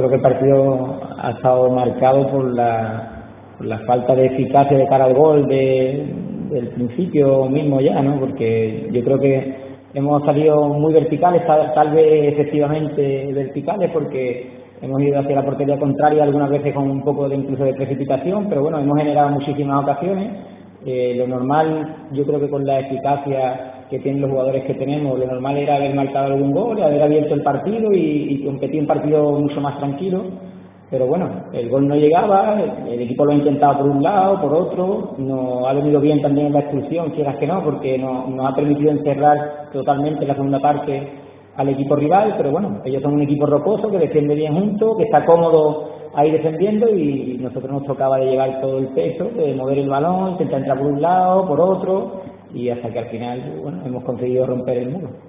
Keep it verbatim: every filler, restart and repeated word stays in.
creo que el partido ha estado marcado por la, por la falta de eficacia de cara al gol de, del principio mismo ya, ¿no? Porque yo creo que hemos salido muy verticales, tal, tal vez efectivamente verticales, porque hemos ido hacia la portería contraria algunas veces con un poco de incluso de precipitación, pero bueno, hemos generado muchísimas ocasiones. Eh, lo normal, yo creo que con la eficacia que tienen los jugadores que tenemos, lo normal era haber marcado algún gol, haber abierto el partido y, y competir un partido mucho más tranquilo, pero bueno, el gol no llegaba, el, el equipo lo ha intentado por un lado, por otro, nos ha venido bien también la expulsión, quieras que no, porque nos, nos ha permitido encerrar totalmente la segunda parte al equipo rival, pero bueno, ellos son un equipo rocoso que defiende bien junto, que está cómodo ahí defendiendo, y nosotros nos tocaba de llevar todo el peso, de mover el balón, intentar entrar por un lado, por otro, y hasta que al final, bueno, hemos conseguido romper el muro.